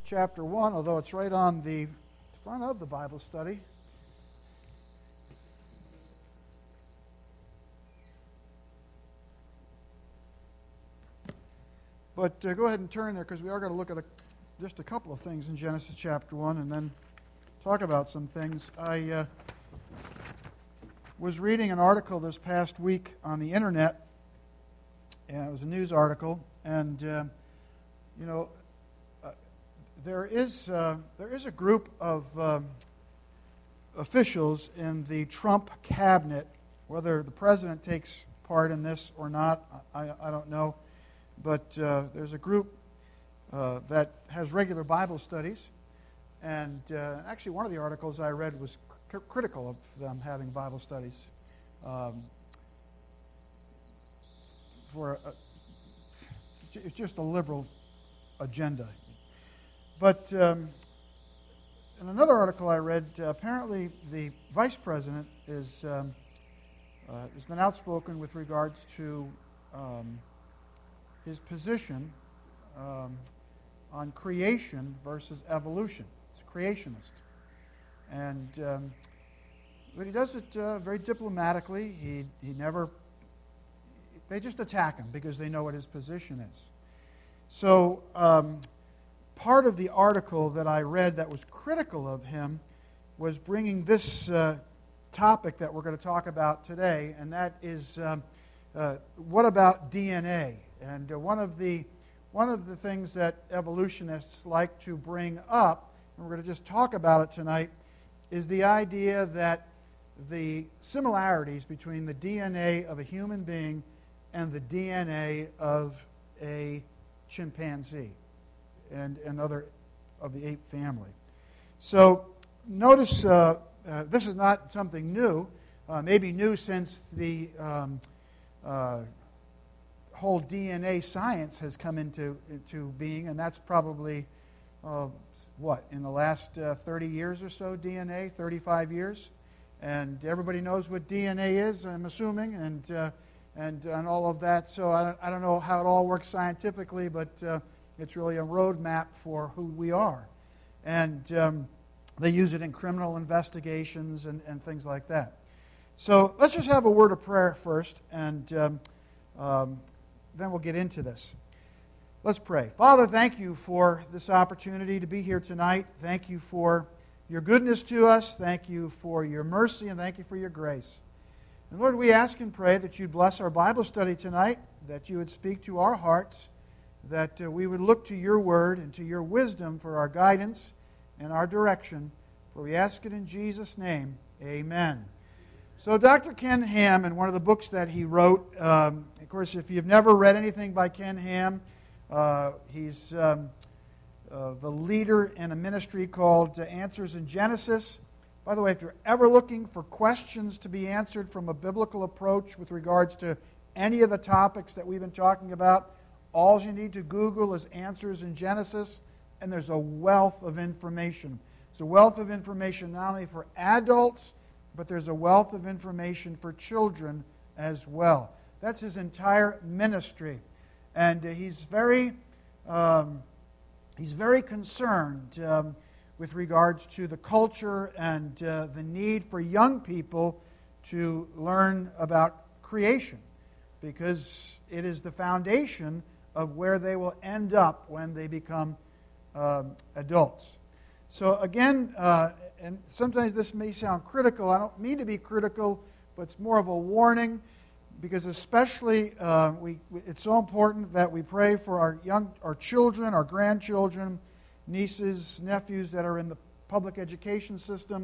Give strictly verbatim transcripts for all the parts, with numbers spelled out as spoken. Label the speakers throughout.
Speaker 1: chapter one, although it's right on the front of the Bible study. But uh, go ahead and turn there, because we are going to look at a, just a couple of things in Genesis chapter one and then talk about some things. I uh, was reading an article this past week on the internet, and it was a news article, and uh, you know, uh, there is uh, there is a group of uh, officials in the Trump cabinet. Whether the president takes part in this or not, I, I don't know. But uh, there's a group uh, that has regular Bible studies, and uh, actually one of the articles I read was cr- critical of them having Bible studies um, for a, it's just a liberal agenda. But um, in another article I read, uh, apparently the vice president is um, uh, has been outspoken with regards to um, his position um, on creation versus evolution. He's a creationist. And um, but he does it uh, very diplomatically. He he never, they just attack him because they know what his position is. So um, part of the article that I read that was critical of him was bringing this uh, topic that we're going to talk about today, and that is um, uh, what about D N A? And uh, one of the one of the things that evolutionists like to bring up, and we're going to just talk about it tonight, is the idea that the similarities between the D N A of a human being and the D N A of a chimpanzee and another of the ape family. So notice uh, uh, this is not something new, uh, maybe new since the um, uh, whole D N A science has come into, into being, and that's probably, uh, what, in the last uh, thirty years or so, D N A, thirty-five years? And everybody knows what D N A is, I'm assuming, and uh, and, and all of that. So I don't, I don't know how it all works scientifically, but uh, it's really a roadmap for who we are. And um, they use it in criminal investigations and, and things like that. So let's just have a word of prayer first, and um, um, then we'll get into this. Let's pray. Father, thank you for this opportunity to be here tonight. Thank you for your goodness to us. Thank you for your mercy, and thank you for your grace. And Lord, we ask and pray that you'd bless our Bible study tonight, that you would speak to our hearts, that uh, we would look to your word and to your wisdom for our guidance and our direction. For we ask it in Jesus' name. Amen. So Doctor Ken Ham, in one of the books that he wrote, um, of course, if you've never read anything by Ken Ham, uh, he's um, uh, the leader in a ministry called uh, Answers in Genesis. By the way, if you're ever looking for questions to be answered from a biblical approach with regards to any of the topics that we've been talking about, all you need to Google is Answers in Genesis, and there's a wealth of information. It's a wealth of information not only for adults, but there's a wealth of information for children as well. That's his entire ministry. And uh, he's very um, he's very concerned um, with regards to the culture and uh, the need for young people to learn about creation, because it is the foundation of where they will end up when they become um, adults. So again, uh, and sometimes this may sound critical. I don't mean to be critical, but it's more of a warning, because especially uh, we, it's so important that we pray for our young, our children, our grandchildren, nieces, nephews that are in the public education system,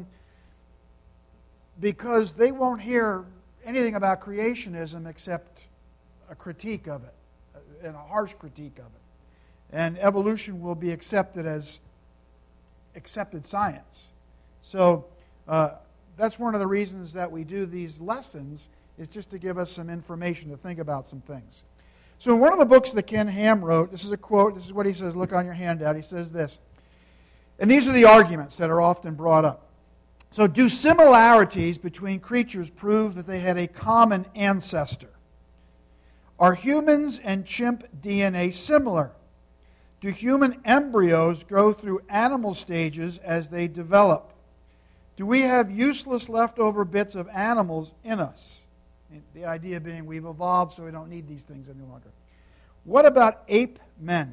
Speaker 1: because they won't hear anything about creationism except a critique of it, and a harsh critique of it. And evolution will be accepted as accepted science. So uh, that's one of the reasons that we do these lessons, is just to give us some information to think about some things. So in one of the books that Ken Ham wrote, this is a quote, this is what he says, look on your handout, he says this, and these are the arguments that are often brought up. So do similarities between creatures prove that they had a common ancestor? Are humans and chimp D N A similar? Do human embryos grow through animal stages as they develop? Do we have useless leftover bits of animals in us? The idea being we've evolved so we don't need these things any longer. What about ape men?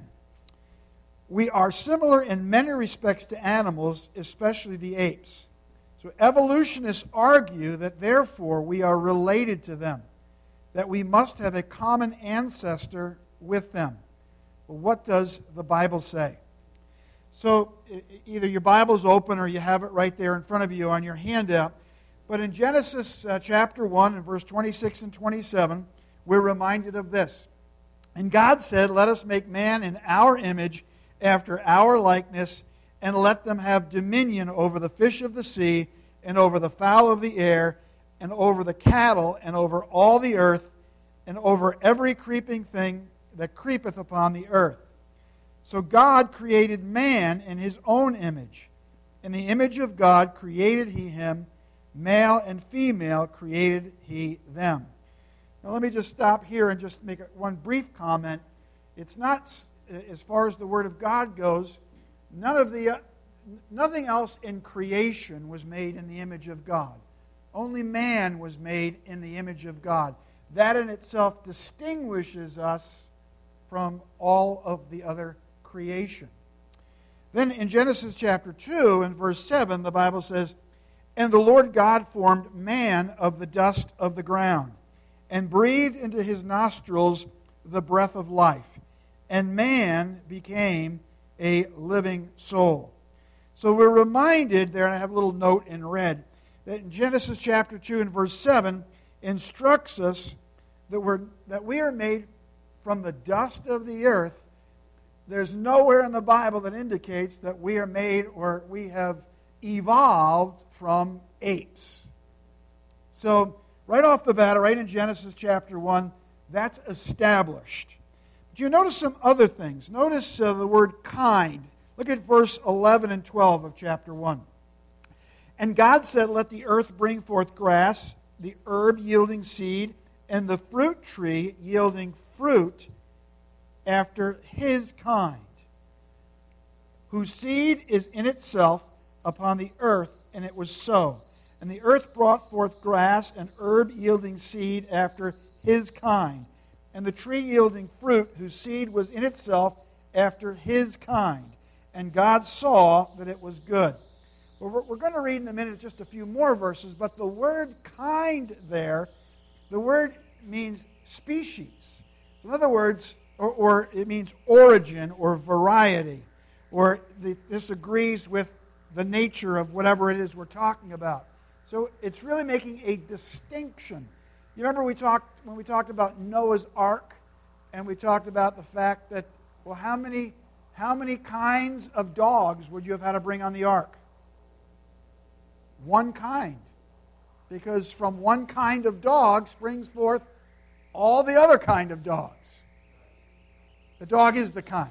Speaker 1: We are similar in many respects to animals, especially the apes. So evolutionists argue that therefore we are related to them, that we must have a common ancestor with them. Well, what does the Bible say? So either your Bible's open or you have it right there in front of you on your handout. But in Genesis uh, chapter one and verse twenty-six and twenty-seven, we're reminded of this. And God said, "Let us make man in our image, after our likeness, and let them have dominion over the fish of the sea, and over the fowl of the air, and over the cattle, and over all the earth, and over every creeping thing that creepeth upon the earth." So God created man in His own image. In the image of God created He him, male and female created He them. Now let me just stop here and just make one brief comment. It's not, as far as the Word of God goes, none of the, uh, nothing else in creation was made in the image of God. Only man was made in the image of God. That in itself distinguishes us from all of the other creation. Then in Genesis chapter two and verse seven, the Bible says, "And the Lord God formed man of the dust of the ground, and breathed into his nostrils the breath of life, and man became a living soul." So we're reminded there, and I have a little note in red, that in Genesis chapter two and verse seven instructs us that, we're, that we are made from the dust of the earth. There's nowhere in the Bible that indicates that we are made or we have evolved from apes. So right off the bat, right in Genesis chapter one, that's established. But you notice some other things. Notice uh, the word kind. Look at verse eleven and twelve of chapter one. "And God said, Let the earth bring forth grass, the herb yielding seed, and the fruit tree yielding fruit after his kind, whose seed is in itself upon the earth, and it was so. And the earth brought forth grass and herb yielding seed after his kind, and the tree yielding fruit, whose seed was in itself after his kind. And God saw that it was good." Well, we're, we're going to read in a minute just a few more verses, but the word kind there, the word means species. In other words, or, or it means origin or variety, or the, this agrees with the nature of whatever it is we're talking about. So it's really making a distinction. You remember we talked when we talked about Noah's Ark, and we talked about the fact that, well, how many how many kinds of dogs would you have had to bring on the ark? One kind. Because from one kind of dog springs forth all the other kind of dogs. The dog is the kind.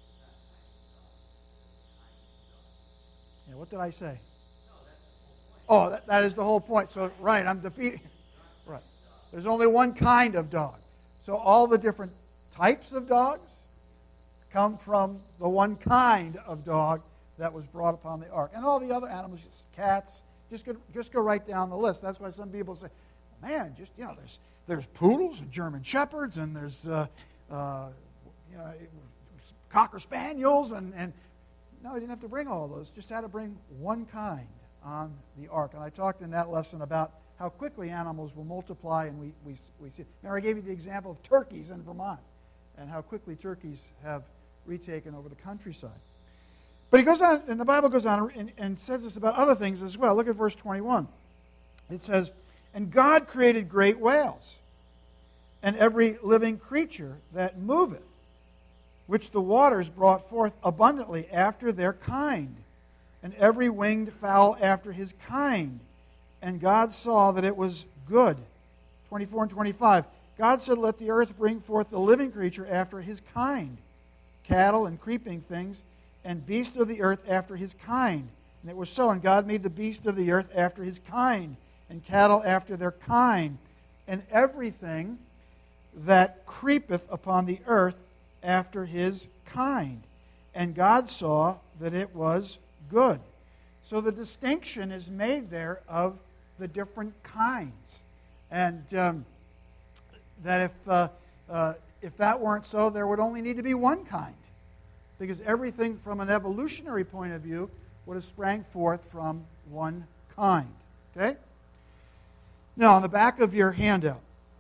Speaker 1: Yeah, what did I say? Oh, that, that is the whole point. So, right, I'm defeating. Right. There's only one kind of dog. So all the different types of dogs come from the one kind of dog that was brought upon the ark. And all the other animals, cats, just go, just go right down the list. That's why some people say, man, just, you know, there's there's poodles and German shepherds and there's uh, uh, you know, cocker spaniels and, and no, he didn't have to bring all those. Just had to bring one kind on the ark. And I talked in that lesson about how quickly animals will multiply, and we, we, we see. Now, I gave you the example of turkeys in Vermont and how quickly turkeys have retaken over the countryside. But he goes on, and the Bible goes on and, and says this about other things as well. Look at verse twenty-one. It says, "And God created great whales, and every living creature that moveth, which the waters brought forth abundantly after their kind, and every winged fowl after his kind. And God saw that it was good." twenty-four and twenty-five. "God said, Let the earth bring forth the living creature after his kind, cattle and creeping things, and beasts of the earth after his kind. And it was so. And God made the beasts of the earth after his kind, and cattle after their kind, and everything that creepeth upon the earth after his kind. and God saw that it was good. So the distinction is made there of the different kinds. And um, that if, uh, uh, if that weren't so, there would only need to be one kind. Because everything from an evolutionary point of view would have sprang forth from one kind. Okay? Now, on the back of your handout.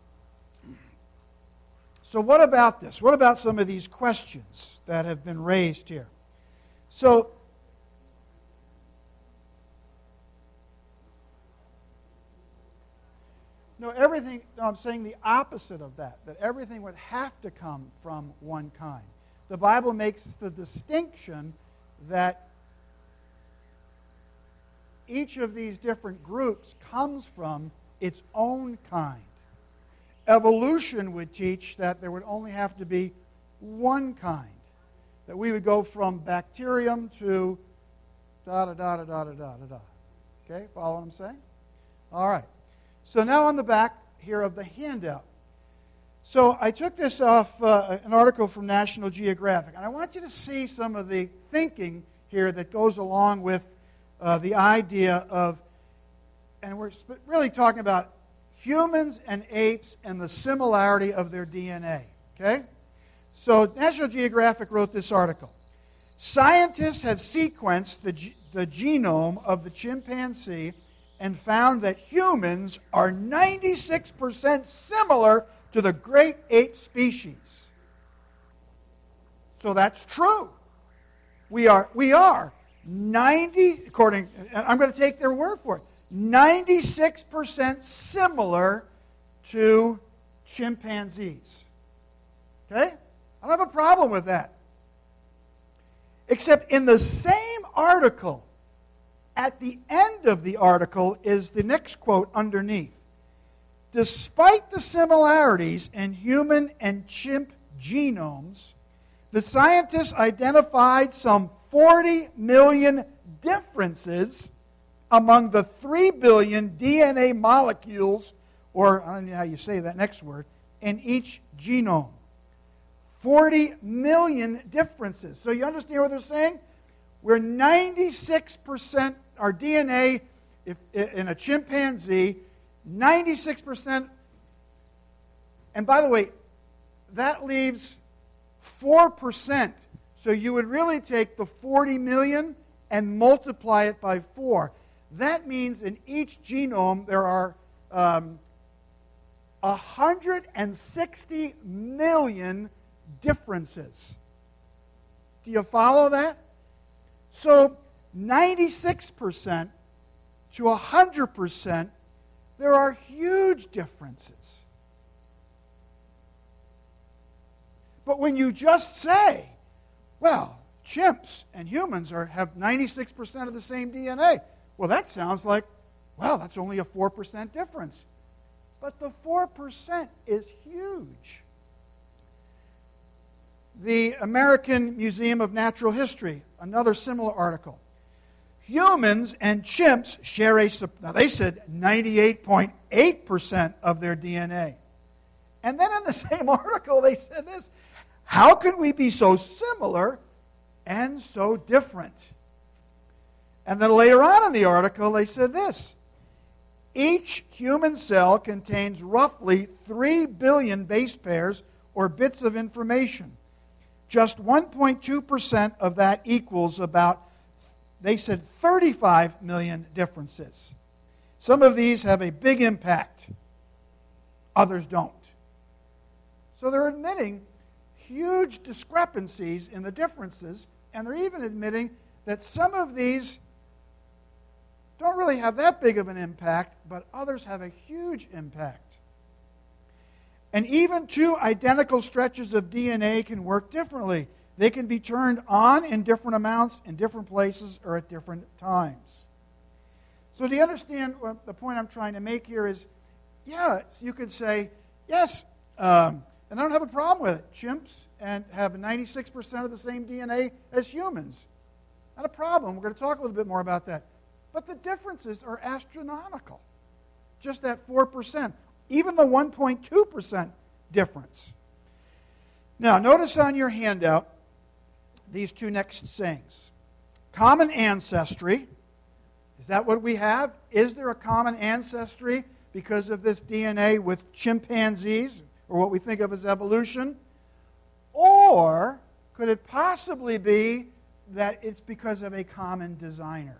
Speaker 1: So what about this? What about some of these questions that have been raised here? So, no, everything, no, I'm saying the opposite of that, that everything would have to come from one kind. The Bible makes the distinction that each of these different groups comes from its own kind. Evolution would teach that there would only have to be one kind. That we would go from bacterium to da da da da da da da da. Okay, follow what I'm saying? All right. So now on the back here of the handout. So I took this off uh, an article from National Geographic, and I want you to see some of the thinking here that goes along with uh, the idea of, and we're really talking about humans and apes and the similarity of their D N A. Okay? So National Geographic wrote this article. Scientists have sequenced the, g- the genome of the chimpanzee and found that humans are ninety-six percent similar to the great ape species. So that's true. We are, we are ninety, according, I'm going to take their word for it, ninety-six percent similar to chimpanzees. Okay? I don't have a problem with that. Except in the same article, at the end of the article is the next quote underneath. Despite the similarities in human and chimp genomes, the scientists identified some forty million differences among the three billion D N A molecules, or I don't know how you say that next word, in each genome. forty million differences. So you understand what they're saying? We're ninety-six percent, our D N A if, in a chimpanzee, ninety-six percent. And by the way, that leaves four percent. So you would really take the forty million and multiply it by four. That means in each genome there are um, one hundred sixty million differences. Do you follow that? So ninety-six percent to one hundred percent, there are huge differences. But when you just say, well, chimps and humans are, have ninety-six percent of the same D N A, well, that sounds like, well, that's only a four percent difference. But the four percent is huge. The American Museum of Natural History, another similar article. Humans and chimps share a, now they said ninety-eight point eight percent of their D N A. And then in the same article they said this, how can we be so similar and so different? And then later on in the article they said this, each human cell contains roughly three billion base pairs or bits of information. Just one point two percent of that equals about, they said, thirty-five million differences. Some of these have a big impact. Others don't. So they're admitting huge discrepancies in the differences, and they're even admitting that some of these don't really have that big of an impact, but others have a huge impact. And even two identical stretches of D N A can work differently. They can be turned on in different amounts, in different places, or at different times. So do you understand what the point I'm trying to make here is, yeah, you could say, yes, um, and I don't have a problem with it. Chimps and have ninety-six percent of the same D N A as humans. Not a problem. We're going to talk a little bit more about that. But the differences are astronomical. Just that four percent. Even the one point two percent difference. Now, notice on your handout, these two next sayings. Common ancestry. Is that what we have? Is there a common ancestry because of this D N A with chimpanzees, or what we think of as evolution? Or could it possibly be that it's because of a common designer?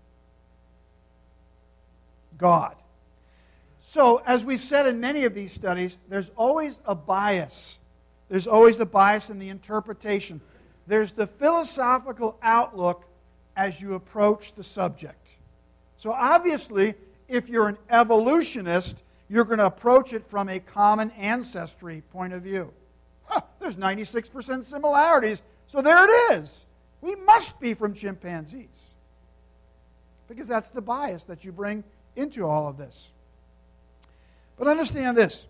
Speaker 1: God. So, as we've said in many of these studies, there's always a bias. There's always the bias in the interpretation. There's the philosophical outlook as you approach the subject. So obviously, if you're an evolutionist, you're going to approach it from a common ancestry point of view. Huh, there's ninety-six percent similarities, so there it is. We must be from chimpanzees. Because that's the bias that you bring into all of this. But understand this.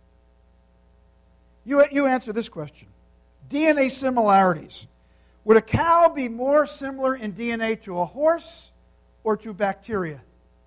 Speaker 1: You, you answer this question. D N A similarities. Would a cow be more similar in D N A to a horse or to bacteria?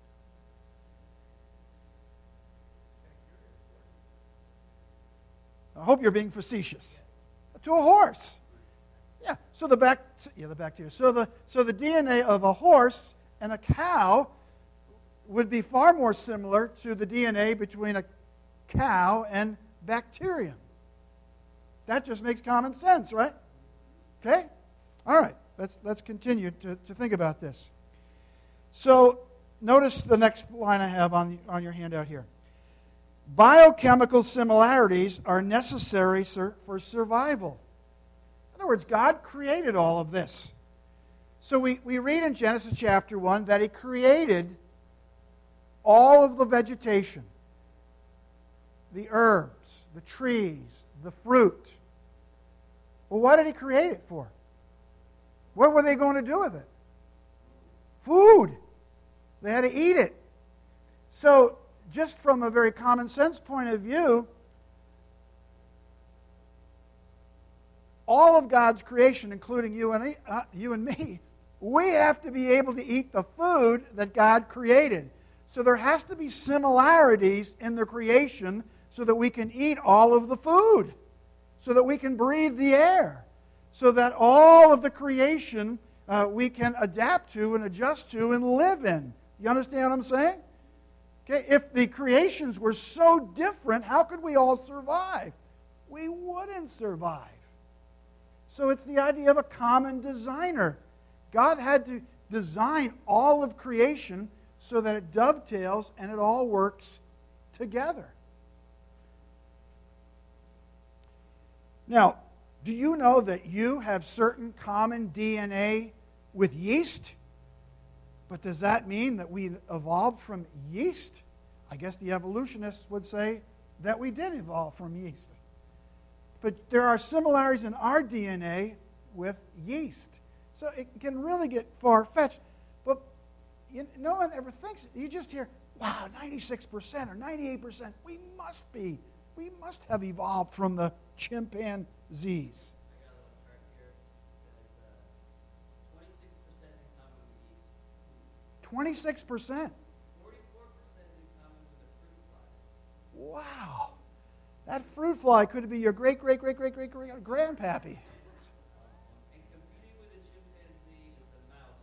Speaker 1: I hope you're being facetious. To a horse. Yeah. So the bac- yeah, the bacteria. So the so the D N A of a horse and a cow would be far more similar to the D N A between a cow and bacterium. That just makes common sense, right? Okay? All right. Let's let's continue to, to think about this. So notice the next line I have on, on your handout here. Biochemical similarities are necessary sur- for survival. In other words, God created all of this. So we, we read in Genesis chapter one that He created all of the vegetation, the herbs, the trees, the fruit. Well, what did He create it for? What were they going to do with it? Food. They had to eat it. So, just from a very common sense point of view, all of God's creation, including you and, uh, you and me, we have to be able to eat the food that God created. So there has to be similarities in the creation so that we can eat all of the food, so that we can breathe the air, so that all of the creation uh, we can adapt to and adjust to and live in. You understand what I'm saying? Okay, if the creations were so different, how could we all survive? We wouldn't survive. So it's the idea of a common designer. God had to design all of creation so that it dovetails and it all works together. Now, do you know that you have certain common D N A with yeast? But does that mean that we evolved from yeast? I guess the evolutionists would say that we did evolve from yeast. But there are similarities in our D N A with yeast. So it can really get far-fetched. But you, no one ever thinks it. You just hear, wow, ninety-six percent or ninety-eight percent. We must be. We must have evolved from the chimpanzees. twenty-six percent.
Speaker 2: forty-four percent in common with a fruit fly.
Speaker 1: Wow. That fruit fly could be your great, great, great, great, great, great grandpappy.
Speaker 2: And competing with a chimpanzee is a mouse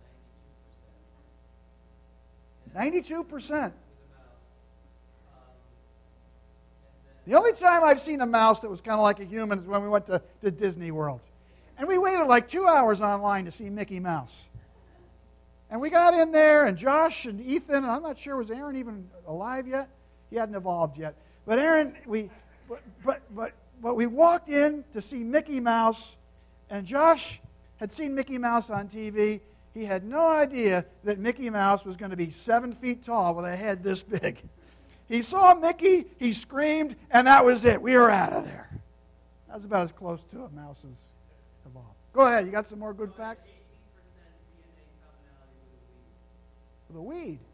Speaker 2: at ninety-two percent.
Speaker 1: ninety-two percent.
Speaker 2: With a mouse. Um, and then
Speaker 1: The only time I've seen a mouse that was kind of like a human is when we went to, to Disney World. And we waited like two hours online to see Mickey Mouse. And we got in there, and Josh and Ethan, and I'm not sure, was Aaron even alive yet? He hadn't evolved yet. But Aaron, we, but, but, but, but we walked in to see Mickey Mouse, and Josh had seen Mickey Mouse on T V. He had no idea that Mickey Mouse was going to be seven feet tall with a head this big. He saw Mickey, he screamed, and that was it. We were out of there. That was about as close to a mouse as evolved. Go ahead, you got some more good facts?
Speaker 2: eighteen percent D N A commonality with a weed.
Speaker 1: The weed.
Speaker 2: eighteen percent.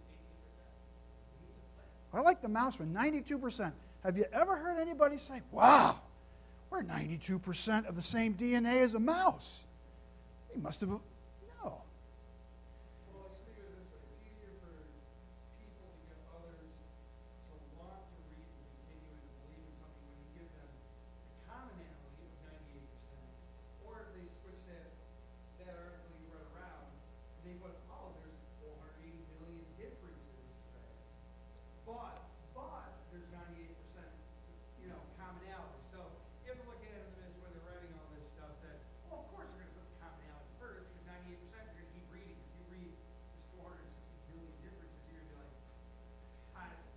Speaker 1: I like the mouse one, ninety-two percent. Have you ever heard anybody say, wow, we're ninety-two percent of the same D N A as a mouse? He must have, no.
Speaker 3: Well, let's think of it this way. It's easier for people to get others to want to read and continue to believe in something when you give them a commonality of ninety-eight percent, or if they switch that to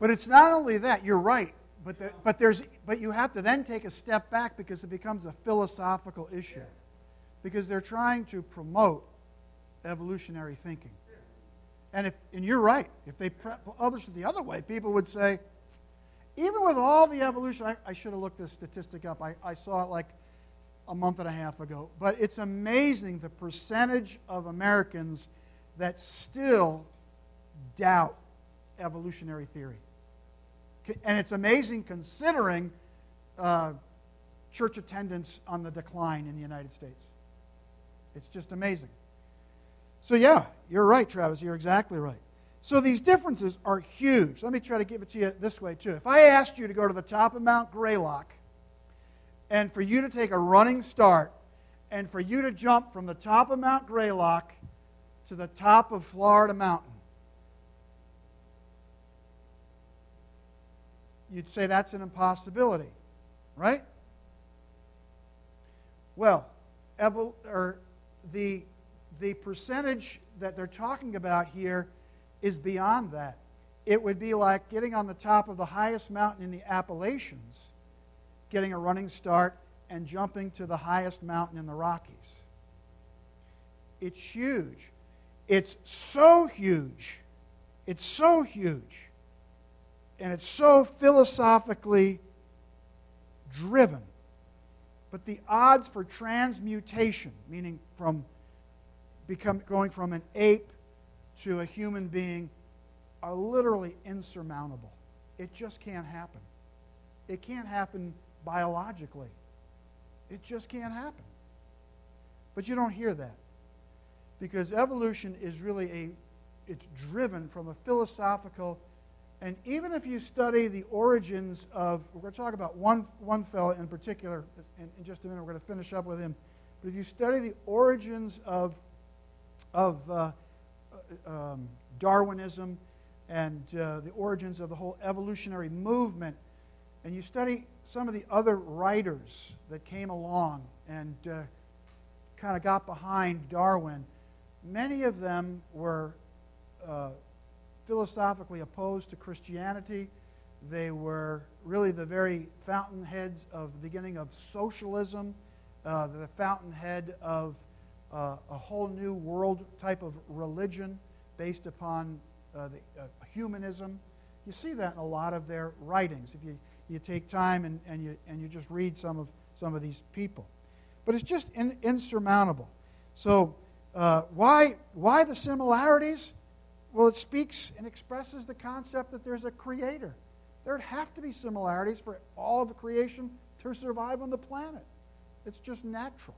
Speaker 1: But it's not only that, you're right, but, the, but, there's, but you have to then take a step back because it becomes a philosophical issue. Because they're trying to promote evolutionary thinking. And, if, and you're right, if they published it the other way, people would say, even with all the evolution, I, I should have looked this statistic up. I, I saw it like a month and a half ago. But it's amazing the percentage of Americans that still doubt evolutionary theory. And it's amazing considering uh, church attendance on the decline in the United States. It's just amazing. So yeah, you're right, Travis. You're exactly right. So these differences are huge. Let me try to give it to you this way, too. If I asked you to go to the top of Mount Greylock and for you to take a running start and for you to jump from the top of Mount Greylock to the top of Florida Mountain, you'd say that's an impossibility, right? Well, evol- or the, the percentage that they're talking about here is beyond that. It would be like getting on the top of the highest mountain in the Appalachians, getting a running start, and jumping to the highest mountain in the Rockies. It's huge. It's so huge. It's so huge. And it's so philosophically driven. But the odds for transmutation, meaning from become, going from an ape to a human being, are literally insurmountable. It just can't happen. It can't happen biologically. It just can't happen. But you don't hear that. Because evolution is really a, it's driven from a philosophical. And even if you study the origins of, we're going to talk about one, one fellow in particular, in, in just a minute, we're going to finish up with him. But if you study the origins of, of uh, um, Darwinism and uh, the origins of the whole evolutionary movement, and you study some of the other writers that came along and uh, kind of got behind Darwin, many of them were uh, philosophically opposed to Christianity. They were really the very fountainheads of the beginning of socialism, uh, the fountainhead of uh, a whole new world type of religion based upon uh, the, uh, humanism. You see that in a lot of their writings if you, you take time and, and, you, and you just read some of, some of these people. But it's just in, insurmountable. So uh, why, why the similarities? Well, it speaks and expresses the concept that there's a creator. There'd have to be similarities for all of the creation to survive on the planet. It's just natural.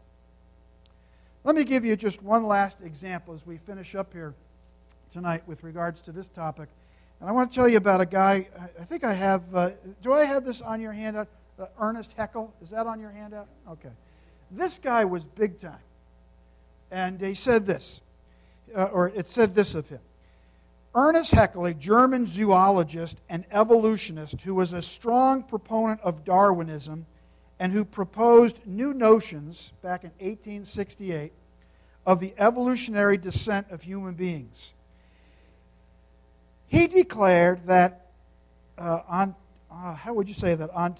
Speaker 1: Let me give you just one last example as we finish up here tonight with regards to this topic. And I want to tell you about a guy, I think I have, uh, do I have this on your handout? Uh, Ernest Haeckel, is that on your handout? Okay. This guy was big time. And he said this, uh, or it said this of him. Ernest Haeckel, a German zoologist and evolutionist who was a strong proponent of Darwinism and who proposed new notions back in eighteen sixty-eight of the evolutionary descent of human beings. He declared that uh, on uh, how would you say that on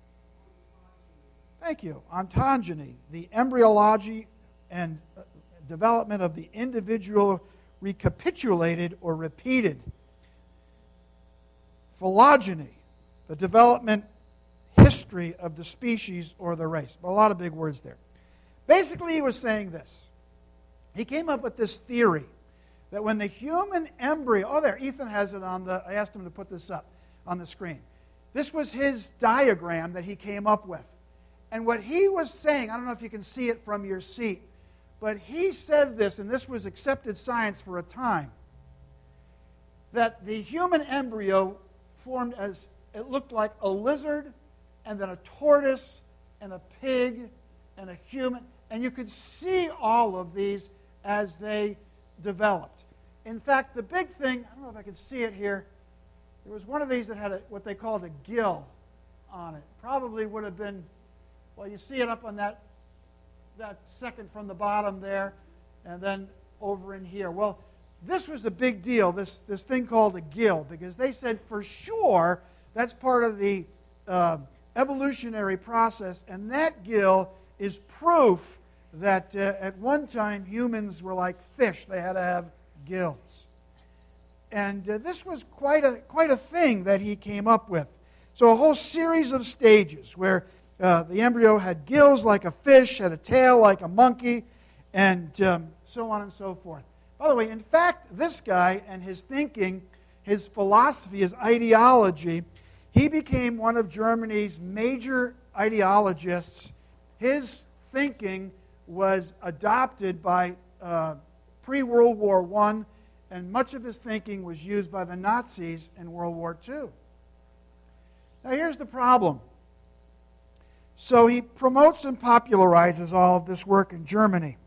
Speaker 1: thank you ontogeny, the embryology and uh, development of the individual recapitulated or repeated. Phylogeny, the development history of the species or the race. A lot of big words there. Basically, he was saying this. He came up with this theory that when the human embryo, oh there, Ethan has it on the, I asked him to put this up on the screen. This was his diagram that he came up with. And what he was saying, I don't know if you can see it from your seat, but he said this, and this was accepted science for a time, that the human embryo formed as, it looked like a lizard, and then a tortoise, and a pig, and a human. And you could see all of these as they developed. In fact, the big thing, I don't know if I can see it here, there was one of these that had a, what they called a gill on it. Probably would have been, well, you see it up on that that second from the bottom there, and then over in here. Well, this was a big deal, this, this thing called a gill, because they said for sure that's part of the uh, evolutionary process, and that gill is proof that uh, at one time humans were like fish. They had to have gills. And uh, this was quite a, quite a thing that he came up with. So a whole series of stages where uh, the embryo had gills like a fish, had a tail like a monkey, and um, so on and so forth. By the way, in fact, this guy and his thinking, his philosophy, his ideology, he became one of Germany's major ideologists. His thinking was adopted by uh, pre-World War One, and much of his thinking was used by the Nazis in World War Two. Now here's the problem. So he promotes and popularizes all of this work in Germany.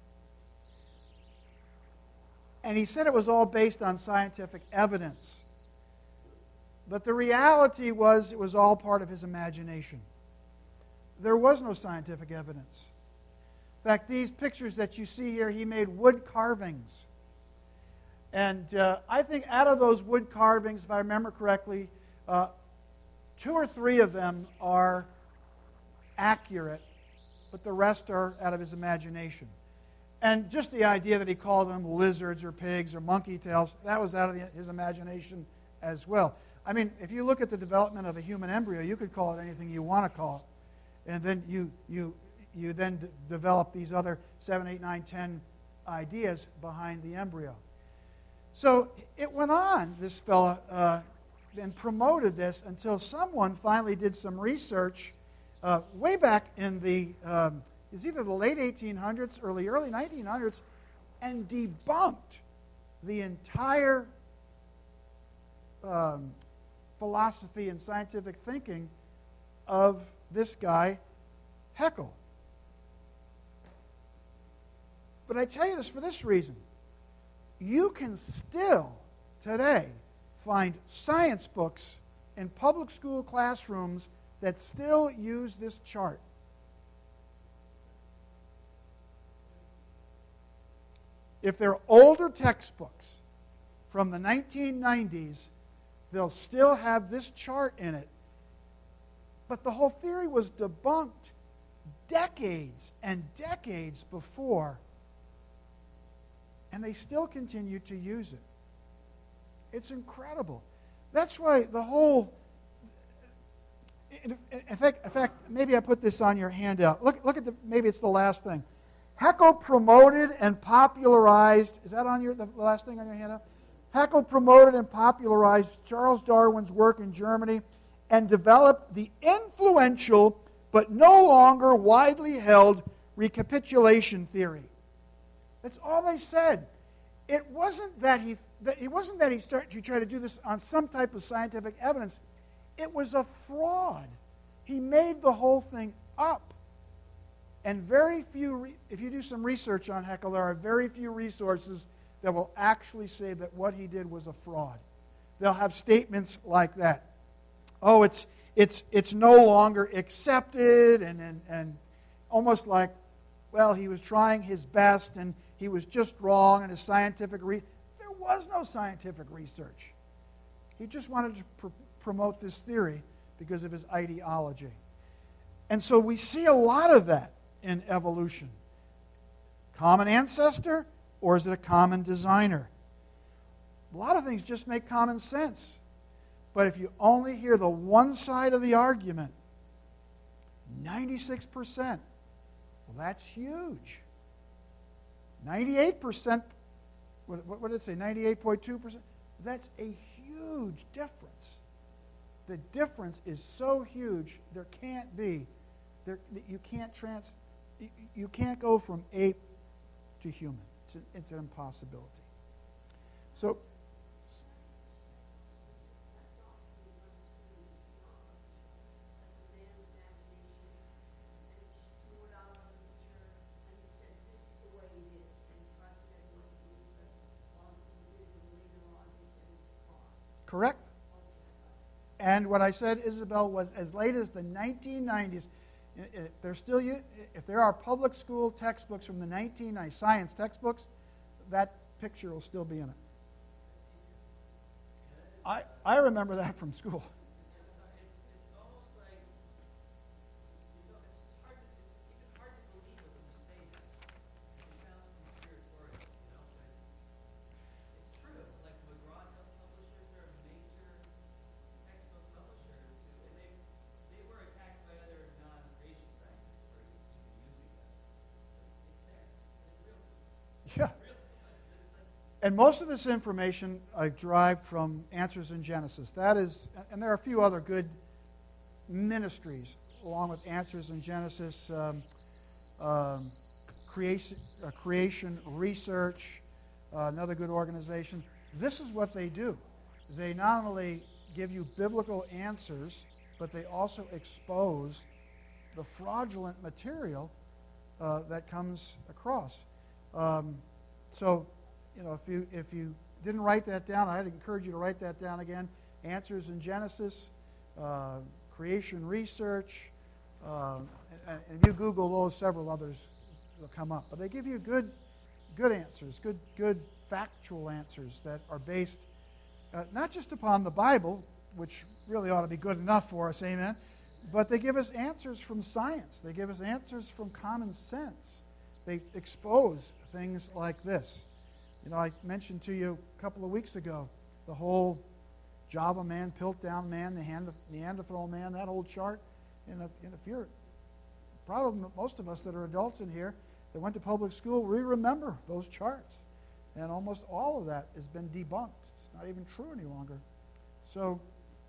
Speaker 1: And he said it was all based on scientific evidence. But the reality was it was all part of his imagination. There was no scientific evidence. In fact, these pictures that you see here, he made wood carvings. And uh, I think out of those wood carvings, if I remember correctly, uh, two or three of them are accurate, but the rest are out of his imagination. And just the idea that he called them lizards or pigs or monkey tails, that was out of the, his imagination as well. I mean, if you look at the development of a human embryo, you could call it anything you want to call it. And then you, you, you then d- develop these other seven, eight, nine, ten ideas behind the embryo. So it went on, this fella, uh, and promoted this until someone finally did some research uh, way back in the... Um, It's either the late eighteen hundreds or the early nineteen hundreds, and debunked the entire um, philosophy and scientific thinking of this guy, Haeckel. But I tell you this for this reason. You can still, today, find science books in public school classrooms that still use this chart. If they're older textbooks from the nineteen nineties, they'll still have this chart in it. But the whole theory was debunked decades and decades before, and they still continue to use it. It's incredible. That's why the whole... In, in, fact, in fact, maybe I put this on your handout. Look, look at the... Maybe it's the last thing. Haeckel promoted and popularized, is that on your the last thing on your handout? Haeckel promoted and popularized Charles Darwin's work in Germany and developed the influential but no longer widely held recapitulation theory. That's all they said. It wasn't that he that it wasn't that he started to try to do this on some type of scientific evidence. It was a fraud. He made the whole thing up. And very few, if you do some research on Haeckel, there are very few resources that will actually say that what he did was a fraud. They'll have statements like that. Oh, it's it's it's no longer accepted, and and, and almost like, well, he was trying his best, and he was just wrong in his scientific re- There was no scientific research. He just wanted to pr- promote this theory because of his ideology. And so we see a lot of that in evolution. Common ancestor, or is it a common designer? A lot of things just make common sense. But if you only hear the one side of the argument, ninety-six percent, well, that's huge. ninety-eight percent, what, what did it say, ninety-eight point two percent? That's a huge difference. The difference is so huge, there can't be, there, you can't trans, you can't go from ape to human. It's, a, it's an impossibility. So, correct. And what I said, Isabel, was as late as the nineteen nineties. If there still, if there are public school textbooks from the nineteen nineties, science textbooks, that picture will still be in it. I, I remember that from school.
Speaker 2: It's, it's almost like, you know, it's hard to, it's even hard to believe it when you say that. It sounds conspiratorial, you know, but it's, it's true. Like McGraw-Hill Publishers are a major textbook publishers, who, and they, they were attacked by other non-creation scientists for even using them. It's there. It's real.
Speaker 1: Yeah.
Speaker 2: Real. It's like,
Speaker 1: And most of this information I derived from Answers in Genesis. That is, and there are a few other good ministries along with Answers in Genesis, um, um, creation, uh, creation Research, uh, another good organization. This is what they do. They not only give you biblical answers, but they also expose the fraudulent material uh, that comes across. Um, so, you know, if you if you didn't write that down, I'd encourage you to write that down again. Answers in Genesis, uh, Creation Research, uh, and, and if you Google those, several others will come up. But they give you good, good answers, good good factual answers that are based uh, not just upon the Bible, which really ought to be good enough for us, amen. But they give us answers from science. They give us answers from common sense. They expose things like this. You know, I mentioned to you a couple of weeks ago the whole Java man, Piltdown man, the Neanderthal man, that whole chart. And if, and if you're, probably most of us that are adults in here that went to public school, we remember those charts. And almost all of that has been debunked. It's not even true any longer. So,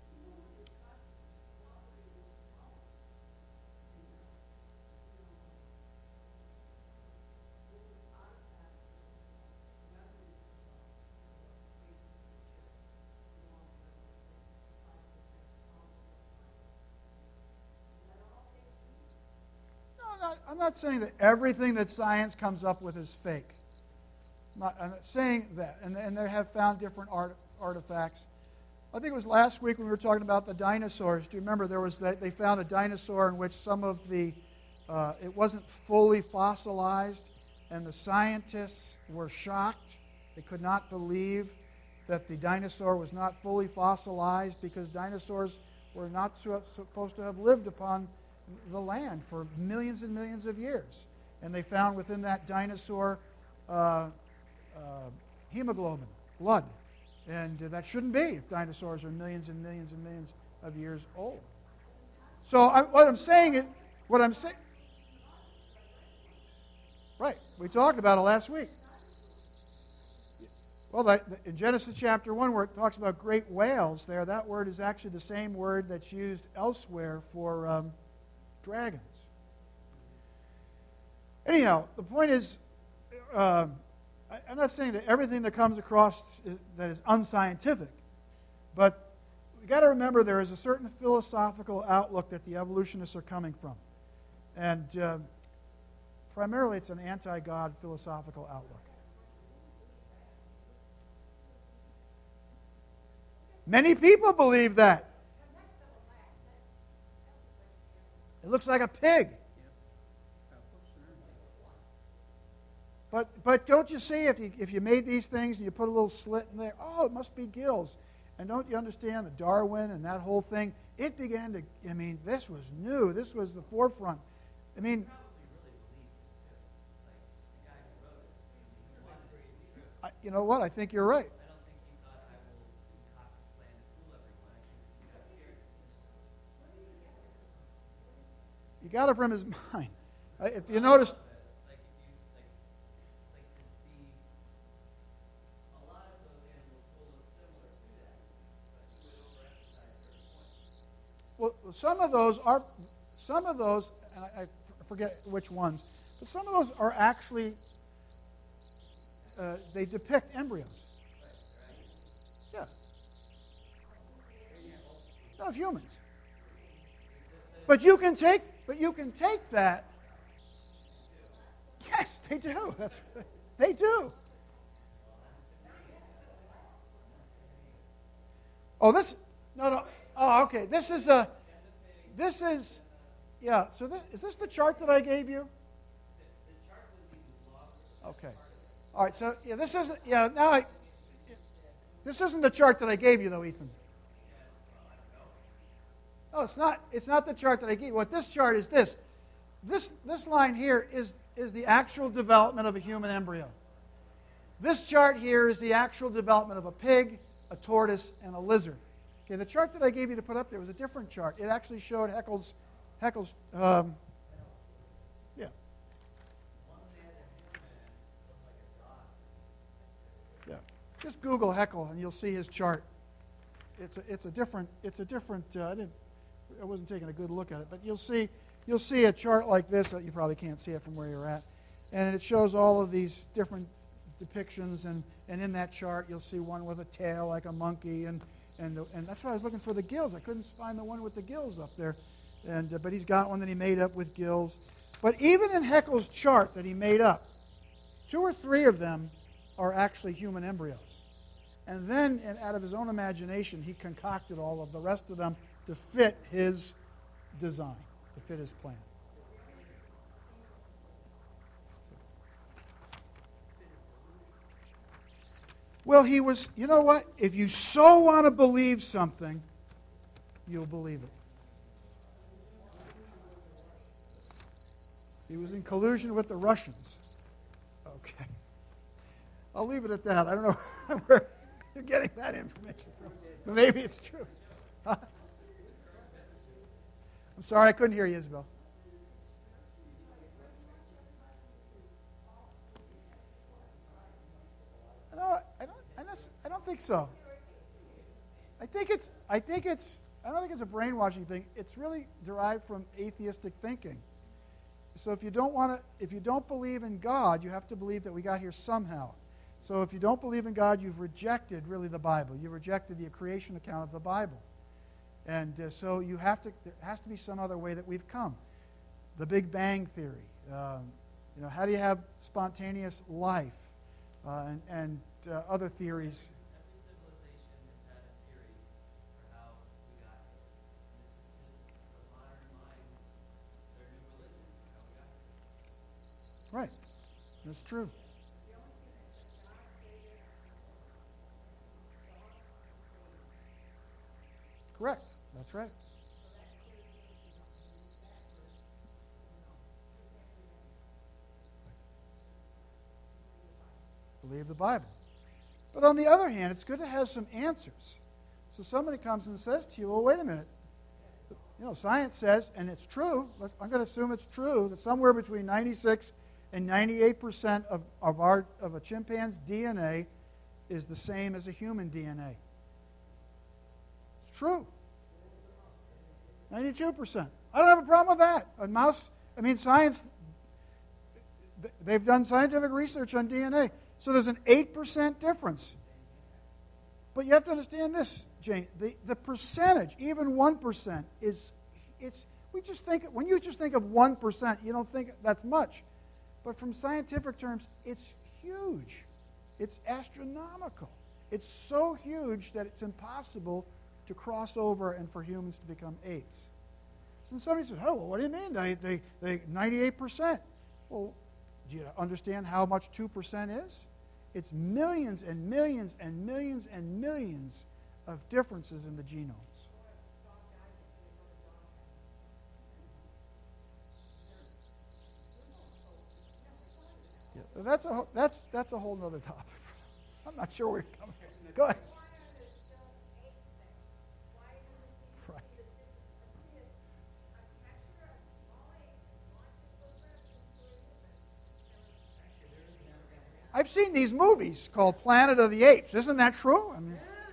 Speaker 1: I'm not saying that everything that science comes up with is fake. I'm not, I'm not saying that. And, and they have found different art, artifacts. I think it was last week when we were talking about the dinosaurs. Do you remember there was that they found a dinosaur in which some of the, uh, it wasn't fully fossilized, and the scientists were shocked. They could not believe that the dinosaur was not fully fossilized because dinosaurs were not so, supposed to have lived upon the land for millions and millions of years. And they found within that dinosaur uh, uh, hemoglobin, blood. And uh, that shouldn't be if dinosaurs are millions and millions and millions of years old. So I, what I'm saying is, what I'm saying, right, we talked about it last week. Well, that, in Genesis chapter one, where it talks about great whales there, that word is actually the same word that's used elsewhere for um, dragons. Anyhow, the point is, uh, I, I'm not saying that everything that comes across is, that is unscientific, but we've got to remember there is a certain philosophical outlook that the evolutionists are coming from. And uh, primarily it's an anti-God philosophical outlook. Many people believe that. It looks like a pig. But but don't you see, if you if you made these things and you put a little slit in there, oh, it must be gills. And don't you understand that Darwin and that whole thing, it began to, I mean, this was new. This was the forefront. I mean, I, you know what? I think you're right. You got it from his mind. If you notice, well, some of those are, some of those, and I, I forget which ones, but some of those are actually, uh, they depict embryos. Yeah. No, of humans. But you can take, but you can take that. Yes, they do. That's, they do. Oh, this, no, no. Oh, okay. This is a, this is, yeah. So this, is this the chart that I gave you? Okay. All right, so yeah, this isn't, yeah, now I, this isn't the chart that I gave you, though, Ethan. No, it's not, it's not the chart that I gave you. What this chart is this. This, this line here is, is the actual development of a human embryo. This chart here is the actual development of a pig, a tortoise, and a lizard. Okay, the chart that I gave you to put up there was a different chart. It actually showed Haeckel's, Haeckel's, um, yeah. Yeah, just Google Haeckel and you'll see his chart. It's a, it's a different, it's a different. Uh, I didn't, I wasn't taking a good look at it, but you'll see, you'll see a chart like this. You probably can't see it from where you're at, and it shows all of these different depictions, and, and in that chart you'll see one with a tail like a monkey, and and the, and that's why I was looking for the gills. I couldn't find the one with the gills up there, and uh, but he's got one that he made up with gills. But even in Haeckel's chart that he made up, two or three of them are actually human embryos, and then and out of his own imagination he concocted all of the rest of them to fit his design, to fit his plan. Well, he was, you know what? If you so want to believe something, you'll believe it. He was in collusion with the Russians. Okay. I'll leave it at that. I don't know where you're getting that information from. But maybe it's true. Huh? I'm sorry, I couldn't hear you, Isabel. No, I don't. I don't, I don't think so. I think it's. I think it's. I don't think it's a brainwashing thing. It's really derived from atheistic thinking. So if you don't want to, if you don't believe in God, you have to believe that we got here somehow. So if you don't believe in God, you've rejected really the Bible. You rejected the creation account of the Bible, and uh, so you have to. There has to be some other way that we've come. The Big Bang theory. Um, you know, how do you have spontaneous life? Uh, and and uh, other theories.
Speaker 2: Every civilization has had a theory for how we got here. And this is the modern minds, their new religion, how we got here.
Speaker 1: Right. That's true. Correct. That's right. Believe the Bible. But on the other hand, it's good to have some answers. So somebody comes and says to you, well, wait a minute. You know, science says, and it's true, I'm going to assume it's true, that somewhere between ninety-six and ninety-eight percent of, of, our, of a chimpanzee's D N A is the same as a human D N A. It's true. ninety-two percent. I don't have a problem with that. A mouse, I mean, science, they've done scientific research on D N A. So there's an eight percent difference. But you have to understand this, Jane. The, the percentage, even one percent, is, it's, we just think, when you just think of one percent, you don't think that's much. But from scientific terms, it's huge. It's astronomical. It's so huge that it's impossible to cross over and for humans to become apes. So somebody says, oh, well, what do you mean? They, they, they ninety-eight percent. Well, do you understand how much two percent is? It's millions and millions and millions and millions of differences in the genomes. Yeah, that's a that's that's a whole other topic. I'm not sure where you're coming from. Go ahead. Right. I've seen these movies called Planet of the Apes. Isn't that true? I mean,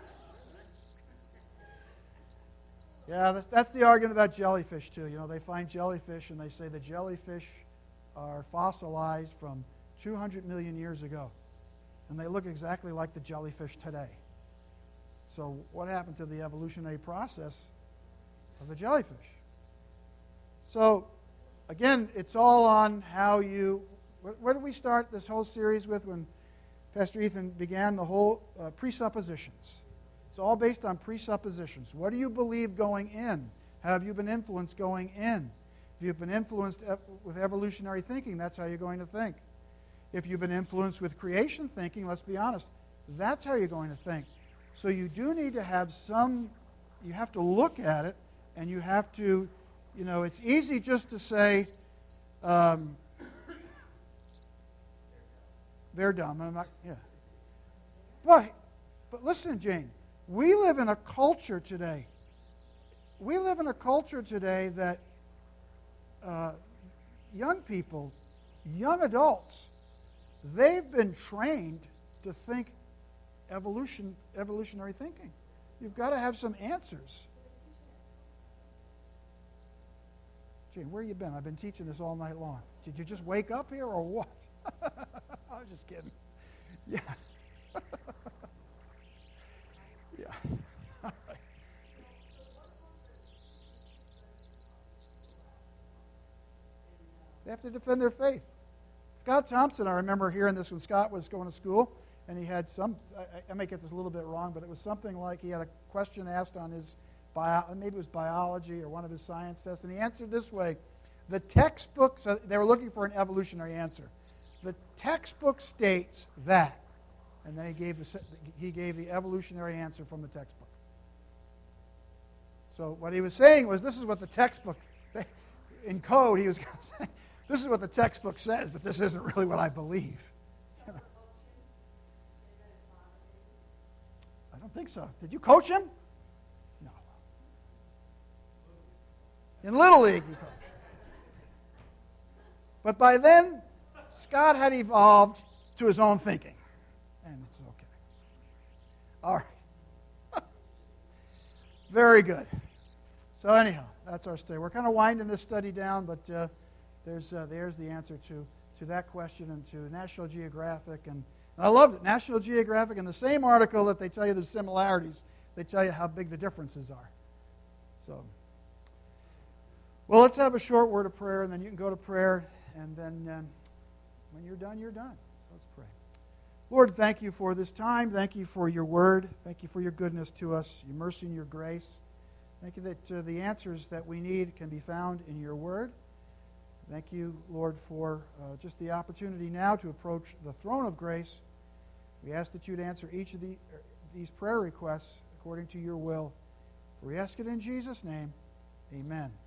Speaker 1: yeah, that's, that's the argument about jellyfish, too. You know, they find jellyfish, and they say the jellyfish are fossilized from two hundred million years ago. And they look exactly like the jellyfish today. So what happened to the evolutionary process of the jellyfish? So, again, it's all on how you... Where did we start this whole series with when Pastor Ethan began the whole uh, presuppositions? It's all based on presuppositions. What do you believe going in? How have you been influenced going in? If you've been influenced with evolutionary thinking, that's how you're going to think. if you've been influenced with creation thinking, let's be honest, that's how you're going to think. So you do need to have some, you have to look at it, and you have to, you know, it's easy just to say, um, they're dumb. And I'm not, yeah. But, but listen, Jane, we live in a culture today. We live in a culture today that uh, young people, young adults, they've been trained to think evolution, evolutionary thinking. You've got to have some answers. Jane, where you been? I've been teaching this all night long. Did you just wake up here or what? I was just kidding. Yeah. Yeah. They have to defend their faith. Scott Thompson, I remember hearing this when Scott was going to school, and he had some, I, I may get this a little bit wrong, but it was something like he had a question asked on his, bio, maybe it was biology or one of his science tests, and he answered this way. The textbook, so they were looking for an evolutionary answer. The textbook states that, and then he gave the, he gave the evolutionary answer from the textbook. So what he was saying was, this is what the textbook, in code, he was going to say, this is what the textbook says, but this isn't really what I believe. I don't think so. Did you coach him? No. In Little League, he coached. But by then, Scott had evolved to his own thinking. And it's okay. All right. Very good. So anyhow, that's our study. We're kind of winding this study down, but uh, there's uh, there's the answer to, to that question and to National Geographic. And, and I loved it. National Geographic, in the same article that they tell you the similarities, they tell you how big the differences are. So, well, let's have a short word of prayer, and then you can go to prayer. And then uh, when you're done, you're done. Let's pray. Lord, thank you for this time. Thank you for your word. Thank you for your goodness to us, your mercy and your grace. Thank you that uh, the answers that we need can be found in your word. Thank you, Lord, for uh, just the opportunity now to approach the throne of grace. We ask that you'd answer each of the, uh, these prayer requests according to your will. We ask it in Jesus' name. Amen.